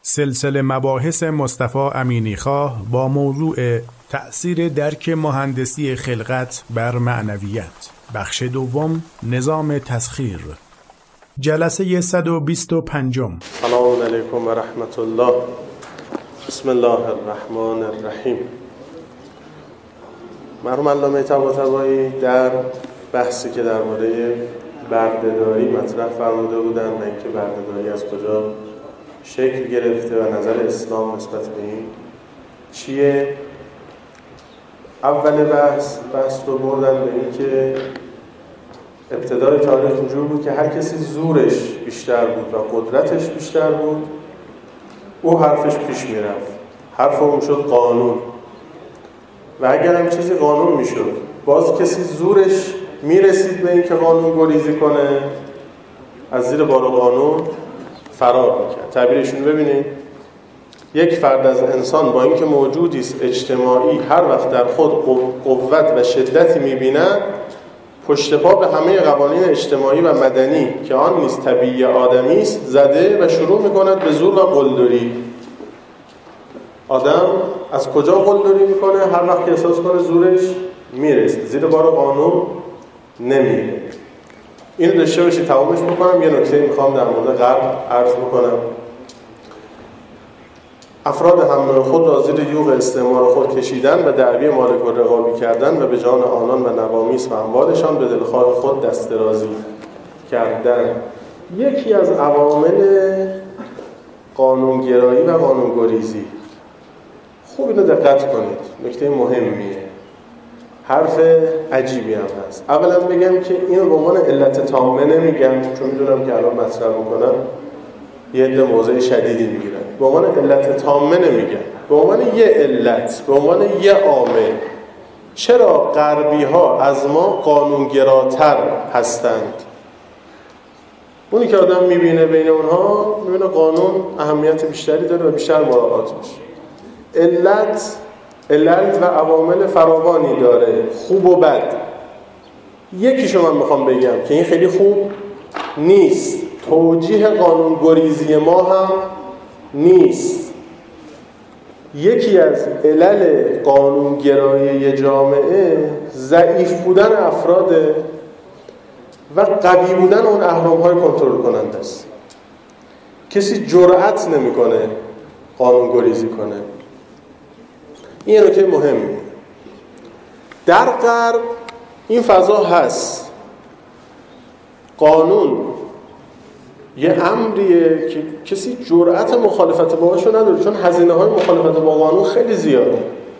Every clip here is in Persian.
سلسله مباحث مصطفی امینیخواه با موضوع تأثیر درک مهندسی خلقت بر معنویت، بخش دوم، نظام تسخیر، جلسه 125. سلام علیکم و رحمت الله. بسم الله الرحمن الرحیم. مرحوم علامه طباطبایی در بحثی که درباره بردهداری مطرح فرموده بودند و اینکه بردهداری از کجا شکل گرفته و نظر اسلام نسبت به این چیه، اول بحث رو بردن به این که ابتدای تاریخ اینجور بود که هر کسی زورش بیشتر بود و قدرتش بیشتر بود او حرفش پیش میرفت، حرف اون شد قانون، و اگر هم چیزی قانون میشد باز کسی زورش میرسید به این که قانون گریزی کنه، از زیر بار قانون فرار میکرد. تعبیرشون ببینید، یک فرد از انسان با اینکه موجودی است اجتماعی هر وقت در خود قوت و شدتی میبیند، پشت پا به همه قوانین اجتماعی و مدنی که آن نیز طبیعی آدمی است زده و شروع میکند به زور و قلدری. آدم از کجا قلدری میکنه؟ هر وقت که احساس کنه زورش میرسه، زیر بار قانون نمیره. اینو داشته باشی تمامش بکنم. یه نکته میخوام در مورد غرب عرض بکنم. افراد هم خود را زیر یوغ استعمار خود کشیدن و دعوی مالک و رقابی کردن و به جان آنان و نوامیس و اموالشان به دلخواه خود دست درازی کردن یکی از عوامل قانونگرایی و قانونگریزی. خوب اینو دقت کنید، نکته مهمیه، حرف عجیبی هم هست. اولا بگم که اینو به عنوان علت تامه نمیگم، چون میدونم که الان مطرح میکنم یه عده موضع شدیدی میگیرن. به عنوان علت تامه نمیگم، به عنوان یه علت، به عنوان یه عامل. چرا غربی ها از ما قانونگراتر هستند؟ اونی که آدم میبینه بین اونها، میبینه قانون اهمیت بیشتری داره و بیشتر مراعات میشه. علت و عوامل فراوانی داره، خوب و بد. یکیشو من میخوام بگم که این خیلی خوب نیست، توجیه قانونگریزی ما هم نیست. یکی از علل قانونگرایی جامعه ضعیف بودن افراد و قوی بودن اون اهرم‌های کنترل کننده است. کسی جرأت نمیکنه قانونگریزی کنه. این نکته مهمه. در غرب این فضا هست. قانون یه امریه که کسی جرأت مخالفت باهاشو نداره، چون هزینه‌های مخالفت با قانون خیلی زیاده.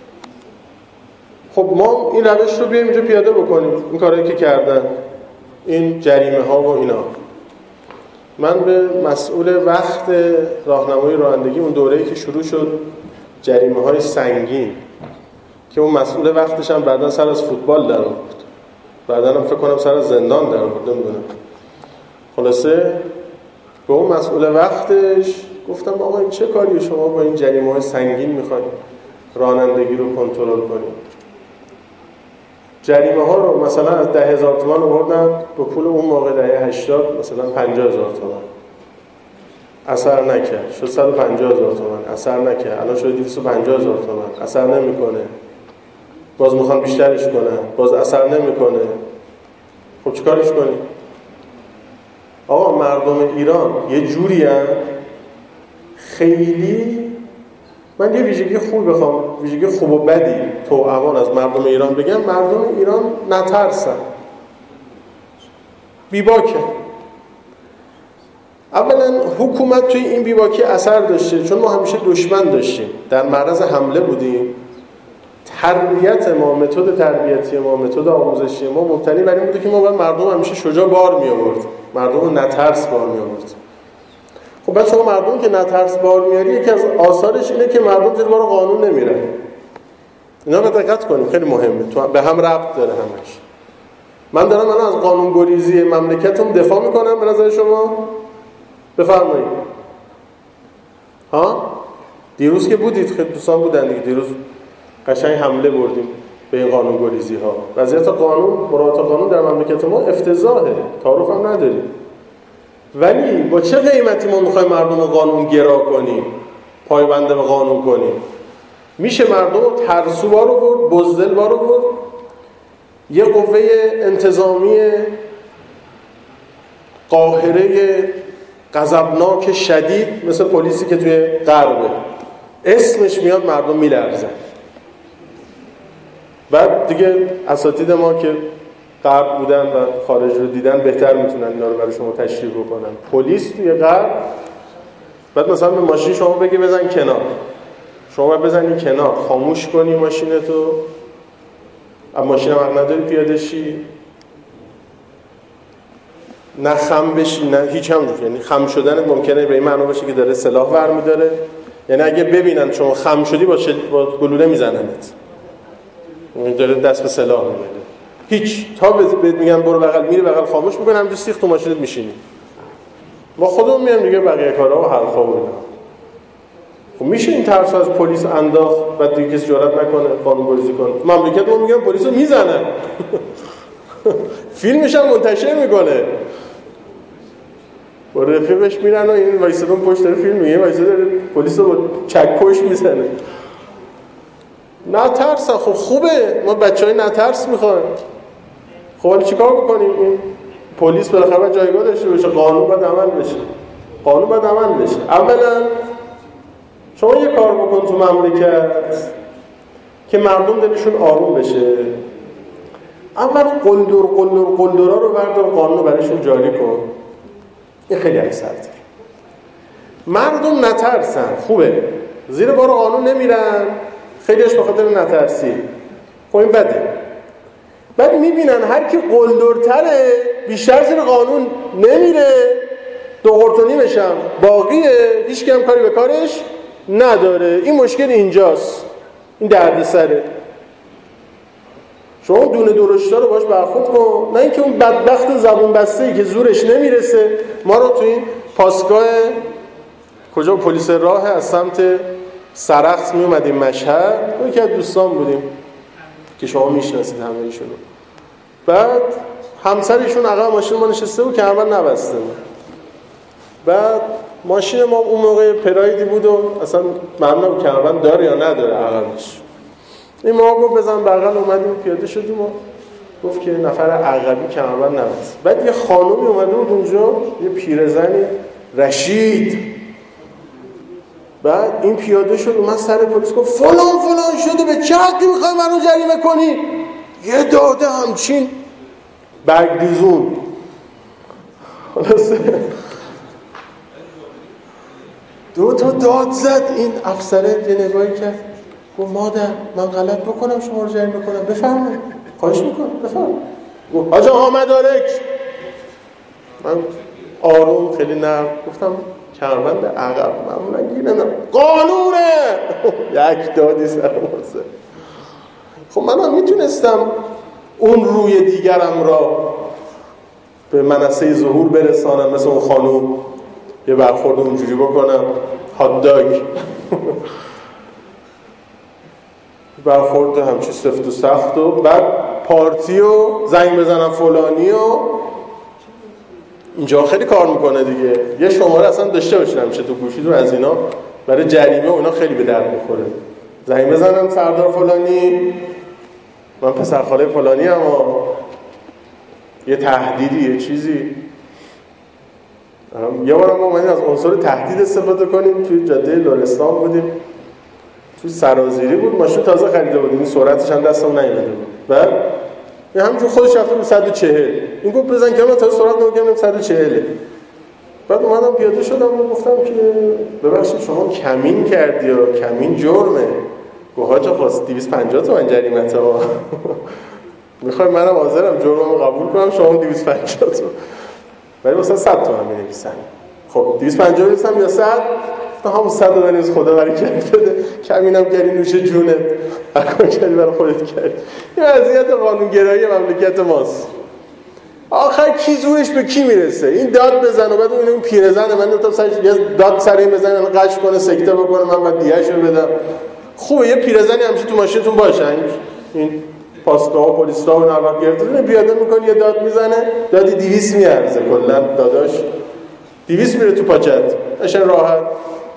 خب ما این روش رو بیایم اینجا پیاده بکنیم، این کارهایی که کردن، این جریمه ها و اینا. من به مسئول وقت راهنمایی رانندگی اون دوره‌ای که شروع شد جریمه های سنگین، که اون مسئول وقتش هم بعداً سر از فوتبال در آورد، بعداً هم فکر کنم سر از زندان در آورد، نمیدونم. خلاصه به اون مسئول وقتش گفتم آقا این چه کاریه شما با این جریمه های سنگین میخواید رانندگی رو کنترل کنید؟ جریمه ها رو مثلا از 10,000 تومان آوردن با پول اون موقع دهه 80 مثلا 50,000 تومان، اثر نکرد، شد 150,000 تومان، اثر نکرد، الان شد 250,000 تومان، اثر نمیکنه. باز میخوان بیشترش کنن، باز اثر نمیکنه. خب چیکارش کنیم؟ آقا مردم ایران یه جوری هستن، خیلی، من یه ویژگی خوب بخوام، ویژگی خوب و بدی توأمان از مردم ایران بگم، مردم ایران نترسن، بیباکه. اولا حکومت توی این بیباکی اثر داشته، چون ما همیشه دشمن داشتیم، در معرض حمله بودیم. تربیت ما، متد تربیتی ما، متد آموزشی ما مبتنی بر این بوده که ما باید مردم همیشه شجاع بار می آورد، مردم رو نترس بار می آورد. خب بعد شما مردم که نترس بار میاری، یکی از آثارش اینه که مردم زیر بار قانون نمیرن. اینا رو دقت کنیم، خیلی مهمه، تو به هم ربط داره همش. من دارم از قانونگریزی مملکتم دفاع میکنم، به نظر شما بفرمایید. ها دیروز که بودید، خیلی دوستان بودن دیگه، دیروز قشنگ حمله بردیم به این قانونگریزی ها. وضعیت قانون، مراعات قانون در مملکت ما افتضاحه، تعارف هم نداریم. ولی با چه قیمتی ما میخوایم مردم رو قانونگرا کنیم؟ پایبند به قانون کنیم. میشه مردم ترسوبار رو برد، بزدلبار رو برد، یه قوه انتظامی قاهره غضبناک شدید مثل پلیسی که توی غربه، اسمش میاد مردم میلرزن. بعد دیگه اساتید ما که غرب بودن و خارج رو دیدن بهتر میتونن اینا رو برای شما تشریح بکنن. پلیس توی غرب بعد مثلا به ماشین شما بگه بزن کنار، شما باید بزنی کنار، خاموش کنی ماشینتو، اما ماشین هم نداری پیاده شی، نه خم بشی نه هیچ هم جور. یعنی خم شدن ممکنه به این معنی باشه که داره سلاح برمی‌داره، یعنی اگه ببینن شما خم شدی با گلوله میزننت، اون داره دست به سلاح می‌بره. هیچ تا بهت میگن برو بغل، میری بغل خاموش می‌کنی، همینجوری سیخ تو ماشینت میشینی. ما خودمون میام دیگه بقیه کارها و حرفا و اینا. خب میشه این ترس از پلیس انداخت بعد دیگه کسی جرئت نکنه قانون‌گذاری کنه. مملکت ما میگن پلیس رو میزنن. فیلمش هم منتشر میکنه. با رفیقش میرن و این وایسادن پشت داره فیلم میگه، وایساده پلیس رو با چکش میزنه. نترسن. خب خوبه، ما بچهای نترس میخوایم. خب حالا چیکار بکنیم؟ این پلیس بالاخره جایگاه داشته باشه، قانون باید عمل بشه. قانون باید عمل بشه. اولا شما یه کار بکن تو مملکت که مردم دلشون آروم بشه. اول قلدرها رو بردار، قانون رو برایشون جاری کن. این خیلی اکثرتر. مردم نترسن، خوبه. زیر بار قانون نمیرن، خیلیش به خاطر نترسی. خب این بده. بعد میبینن هر کی قلدرتره بیشتر زیر قانون نمیره، دو قرتونی بشم باقیه، هیچ کی هم کاری به کارش نداره. این مشکل اینجاست، این دردسره. شما دونه درشتا رو باش برخورد کن، نه اینکه اون بدبخت زبون بسته‌ای که زورش نمیرسه. ما رو تو این پاسگاه کجا پلیس راه از سمت سرخس می اومدیم مشهد، ما یکی از دوستان بودیم که شما میشناسید همه ایشونو. بعد همسرشون عقب ماشین ما نشسته بود که اول نبسته بود. بعد ماشین ما اون موقع پرایدی بود و اصلا معلوم نبود کمربند داره یا نداره عقبش. این ما گفت بزن بغل، اومدیم پیاده شدیم و گفت که نفر عقبی کمربند نبست. بعد یه خانومی اومده بود اونجا، یه پیرزنی رشید. بعد این پیاده شد و من سر پلیس گفت فلان شده، به چه حقی میخوای منو جریمه کنی؟ یه داده همچین برگریزون. خلاصه دو تا داد زد. این افسره یه نگاهی کرد گفت مادر من غلط بکنم شما رو جریمه کنم، بفرمایید خواهش میکنم بفرمایید. گفت حاج آقا مدارک. من آروم خیلی نرم گفتم کمربند عقب معمولا گیر نمیدم، قانونه. یک دادی سر واسه. خب من میتونستم اون روی دیگرم را به منصه ظهور برسانم، مثل اون خانوم یه برخورد اونجوری بکنم، هات داگ برخورد همچی سفت و سخت و بعد پارتی و زنگ بزنم فلانی و اینجا خیلی کار میکنه دیگه. یه شماره اصلا داشته باشین همیشه تو گوشیتون از اینا، برای جریمه و اینا خیلی به درد میخوره. زنگ بزنم سردار فلانی، من پسرخاله فلانی اما یه تهدیدی یه چیزی. یه بارم ما اومدیم از عنصر تهدید استفاده کنیم، توی جاده لرستان بودیم، توی سرازیری بود، ماشین تازه خریده بودیم، سرعتش هم دستم نیومده بود. بعد این همینجور خودش رفته بود 140. این گفت بزن که من تازه سرعت نمی‌گیرم 140. بعد اومدم پیاده شدم و گفتم که ببخشید شما کمین کردی یا کمین جرمه. گفت حاج آقا 250 تومن جریمته ها. میخوای منم حاضرم جرممو قبول کنم، شما 250 تومن. ولی مثلا 100 تومن می‌نویسن. خب 250 بنویسم یا 100؟ تا همون 100 رو بنویس خدا برکت بده. کمینم کردی نوش جونه. هر کاری کردی برای خودت کردی. این وضعیت قانونگرایی مملکت ماست. آخر کی زورش به کی میرسه؟ این داد بزنه بعد اون پیرزنه من تا سرش یه داد سر این بزنه قش کنه سکته بکنه من بعد دیهشو بدم. خوبه یه پیرزنی همیشه تو ماشینتون باشه. این پاسگاه و پلیس‌ها و نوبت گرفتن پیاده میکنه یه داد میزنه، دادی 200 میارزه کلا داداش 200 میره تو پاچت. قشنگ راحت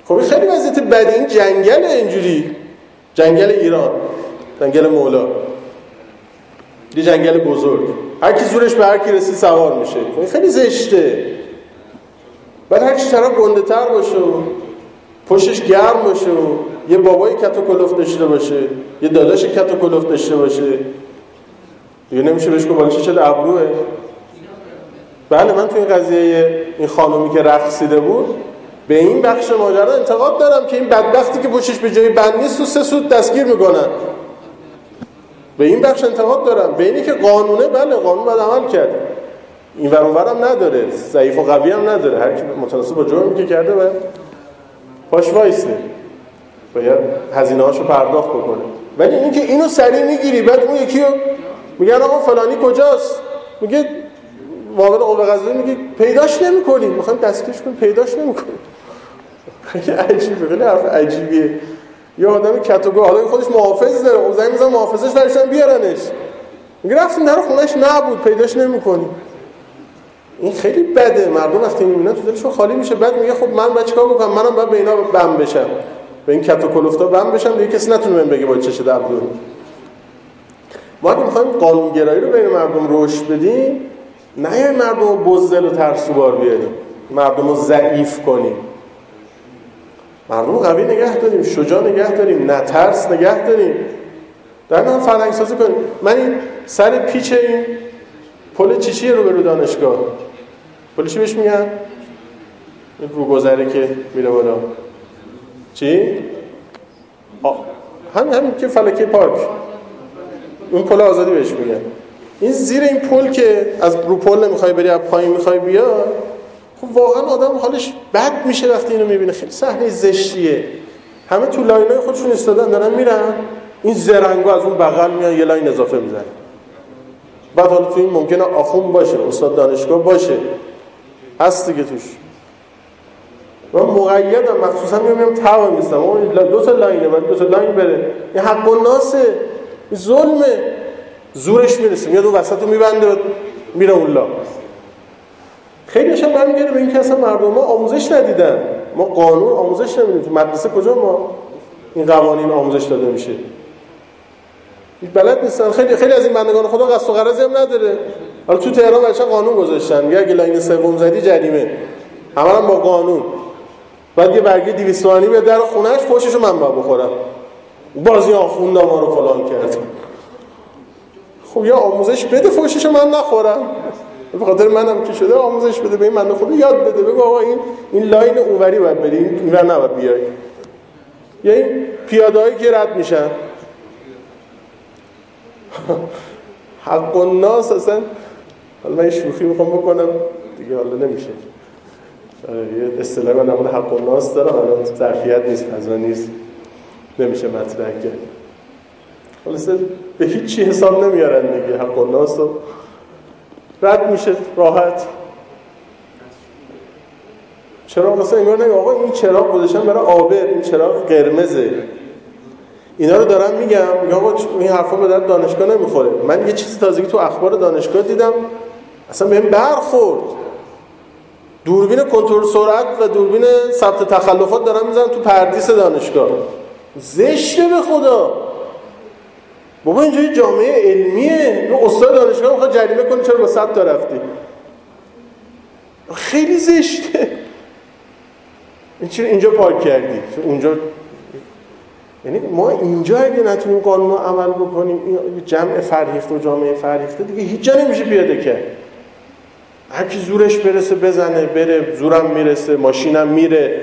خب این خیلی وضعیت بدی. این جنگل اینجوری، جنگل ایران، جنگل مولا، یه جنگل بزرگ، هر کی زورش به هر کی رسید سوار میشه. این خیلی زشته. بعد هر کی طرف گنده‌تر باشه و پشتش گرم باشه و یه بابای کت و کلفت داشته باشه، یه داداش کت و کلفت داشته باشه، دیگه نمیشه بهش گفت بالش چه ابروه. بله من تو این قضیه این خانومی که رقصیده بود به این بخش ماجرا انتقاد دارم که این بدبختی که پشتش به جای بند نیست و 3 سوت دستگیر میکنن. به این بخش انتقاد دارم. به اینی که قانونه، بله قانون باید عمل کرد، این ور اون ورم نداره، ضعیف و قوی هم نداره، هر کی متناسب با جرمی که کرده باید پاش وایسه، باید هزینه‌هاشو پرداخت بکنه. ولی اینکه اینو سریع میگیری بعد اون یکی رو میگن آقا فلانی کجاست، میگه معاون قوه قضاییه میگه پیداش نمی‌کنیم، می‌خوایم دستگیرش کنیم پیداش نمی‌کنیم. خیلی عجیبه، خیلی حرف عجیبیه. یه آدمی کاتوگو حالا خودش محافظ داره، اون زنگ میزنه محافظش درشن بیارنش، میگه رفتیم در خونه‌اش نبود پیداش نمی‌کنیم. این خیلی بده. مردم وقتی میبینن تو دلشون خالی میشه. بعد میگه خب من باید چیکار بکنم؟ منم باید به اینا بم بشم، به این کت و کلفتا بم بشم، دیگه کسی نتونه بهم بگه باید چشه دبلو. ما اگه می‌خوایم قانونگرایی رو بین مردم رشد بدیم، نه مردم رو بزدل و ترسوبار بیاریم، مردم رو ضعیف کنیم، مردم رو قوی نگه داریم، شجاع نگه داریم، نترس نگه داریم، در نهایت فرهنگ سازی کنیم. من این سر پیچ این پل چیچی رو به دانشگاه، پل چی بهش میگن؟ این روگذره که میره بالا، چی؟ همین که فلکه پارک، اون پل آزادی بهش میگن. این زیر این پل که از رو پل نمیخوای بری، از پایین میخوای بیا، خب واقعا آدم حالش بد میشه وقتی اینو میبینه. خیلی صحنه زشتیه. همه تو لاینای خودشون ایستادن دارن میرن، این زرنگا از اون بغل میان یه لاین اضافه میزنن. بعد حالا تو این ممکنه آخوند باشه، استاد دانشگاه باشه، هست دیگه توش. من مقیدم، مخصوصا میام تاو میستم، اون 2 تا لاینه بعد 2 تا لاین بره. این حق الناسه، این ظلمه. زورش میرسه میاد اون وسط رو میبنده میره اون لا. خیلیش هم برمیگرده به این که اصلا مردم ما آموزش ندیدن. ما قانون آموزش نمیدیم. تو مدرسه کجا ما این قوانین آموزش داده میشه؟ بلد نیستن. خیلی از این بندگان خدا قصد و غرضی هم نداره. حالا تو تهران بچه‌ها قانون گذاشتن، میگه اگه لاین سوم زدی جریمه، همون با قانون. بعد یه برگه 200 تومانی به در خونه‌اش فوششو من باید بخورم، بازی آخوند ما رو فلان کرد. خب یا آموزش بده فوششو من نخورم، به خاطر منم که شده آموزش بده به این بنده خدا، یاد بده، بگو آقا این لاین اونوری باید بری، اینور نباید بیای. یا این پیاده‌هایی که رد میشن حق الناس، اصلا حالا من شوخی میخوام بکنم دیگه، حالا نمیشه. یه اصطلاح من نمونه حق الناس دارم، الان ظرفیت نیست، از من نیست، نمیشه مطرح کرد. خلاصه به هیچ چی حساب نمیارن دیگه. حق الناس رو رد میشه راحت. چراغ مثلا انگار نگه آقا این چراغ گذاشتن برای آبر، این چراغ قرمزه. اینا رو دارم میگم آقا این حرفا به درد دانشگاه نمیخوره. من یه چیزی تازگی تو اخبار دانشگاه دیدم اصلا بهم برخورد. دوربین کنترل سرعت و دوربین ثبت تخلفات دارن میزنن تو پردیس دانشگاه. زشته به خدا. بابا اینجا یه جامعه علمیه، رو استاد دانشگاه میخواد جریمه کنه چرا با 100 تا رفتی. خیلی زشته. این چرا اینجا پارک کردی؟ اونجا. یعنی ما اینجا اگه نتونیم قانون رو عمل بکنیم، این جمع فرهیخته و جامعه فرهیخته دیگه هیچ جا نمیشه پیاده کرد. هر کی زورش برسه بزنه بره، زورم میرسه، ماشینم میره.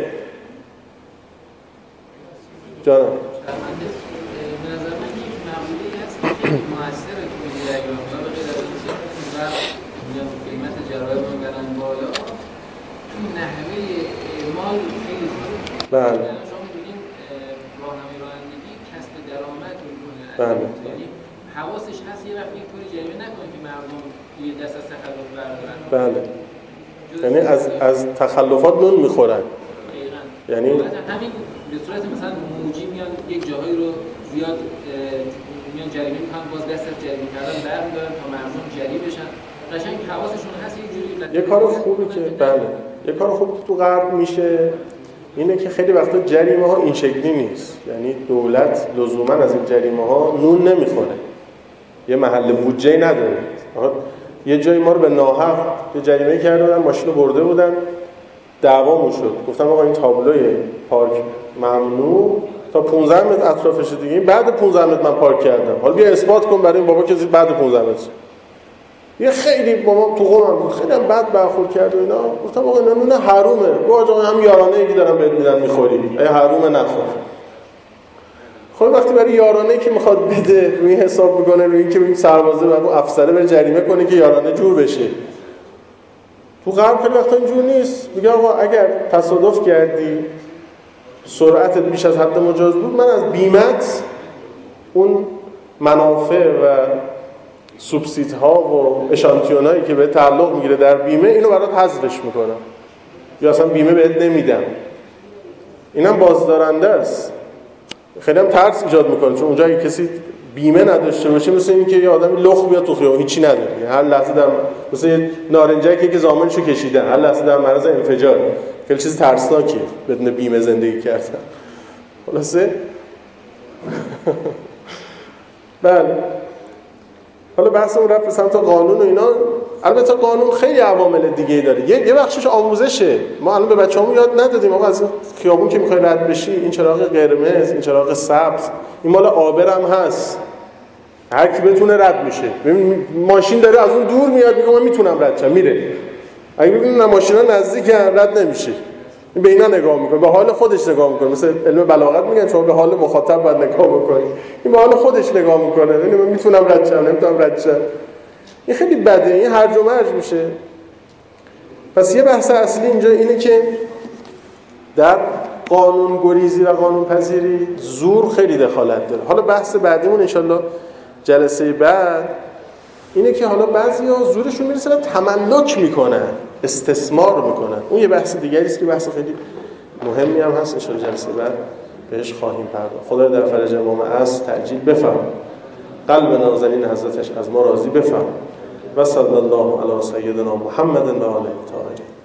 جانم بله. شما می‌بینید راهنمای رانندگی کسب درآمد می‌کنه. بله. یعنی حواسش هست یه وقت اینطوری جریمه نکنه که مردم یه دست از تخلف بردارن. بله. یعنی از تخلفات نون می‌خورن. یعنی همین به صورت مثلا موجی میان یک جاهایی رو زیاد میان جریمه می‌کنن، باز دست از جریمه کردن برمی‌دارن تا مردم جری بشن. قشنگ حواسشون هست یه جوری. یه کار خوبی که بله. یه کار خوبی که تو غرب میشه اینه که خیلی وقتا جریمه ها این شکلی نیست، یعنی دولت لزوما از این جریمه ها نون نمیخوره، یه محل بودجه نداره. یه جایی ما رو به ناحق یه جریمه کرده بودن، ماشین رو برده بودن، دعوامون شد، گفتم آقا این تابلوی پارک ممنوع تا 15 متر اطرافش دیگه، بعد 15 متر من پارک کردم، حالا بیا اثبات کن برای این بابا که بعد 15 متر. یه خیلی بابا تو قومم بود، خیلی هم بد برخورد کرد و اینا. گفتم آقا اینا نون حرومه، آقا هم یارانه‌ای که دارن بهت میدن میخوری، ای حرومه نخور. خب وقتی برای یارانه‌ای که میخواد بده روی حساب میکنه، روی اینکه این سربازه و اون افسره بره جریمه کنه که یارانه جور بشه. تو غرب خیلی وقتا اینجور نیست، میگه آقا اگر تصادف کردی سرعتت بیش از حد مجاز بود، من از بیمت اون منافع و سوبسیدها و اشانتیونایی که به تعلق میگیره در بیمه اینو برات حذفش میکنم، یا اصلا بیمه بهت نمیدم. اینم بازدارنده است، خیلی هم ترس ایجاد میکنه، چون اونجا اگه کسی بیمه نداشته باشه مثل این که یه آدمی لخ بیاد تو خیابون هیچی نداره، هر لحظه در مثل یه نارنجکی که زامنشو کشیدن هر لحظه در معرض انفجار، خیلی چیز ترسناکیه بدون بیمه زندگی کردن. خلاصه بله، حالا بحثمون رفت به سمت قانون و اینا. البته قانون خیلی عوامل دیگه‌ای داره، یه بخشش آموزشه. ما الان به بچه‌هامون یاد ندادیم آقا از خیابون که می‌خوای رد بشی این چراغ قرمز، این چراغ سبز، این مال عابر هم هست، هر کی بتونه رد میشه. ببین ماشین داره از اون دور میاد میگه من میتونم رد شم، میره. اگه ببینن ماشینا نزدیکن رد نمیشه، این به اینا نگاه میکنه، به حال خودش نگاه میکنه. مثل علم بلاغت میگن شما به حال مخاطب باید نگاه بکنید، این به حال خودش نگاه میکنه، یعنی من میتونم رد شم نمیتونم رد شم. این خیلی بده، این هرج و مرج میشه. پس یه بحث اصلی اینجا اینه که در قانون گریزی و قانون پذیری زور خیلی دخالت داره. حالا بحث بعدیمون انشالله جلسه بعد اینه که حالا بعضیا زورشون میرسه و تملک میکنن، استثمار میکنن. اون یه بحث دیگری است که بحث خیلی مهمی هم هست، انشالله جلسه بعد بهش خواهیم پرداخت. خدا در فرج امام عصر تعجیل بفرماید، قلب نازنین حضرتش از ما راضی بفرماید. و صلی الله علی سیدنا محمد و آله الطاهرین.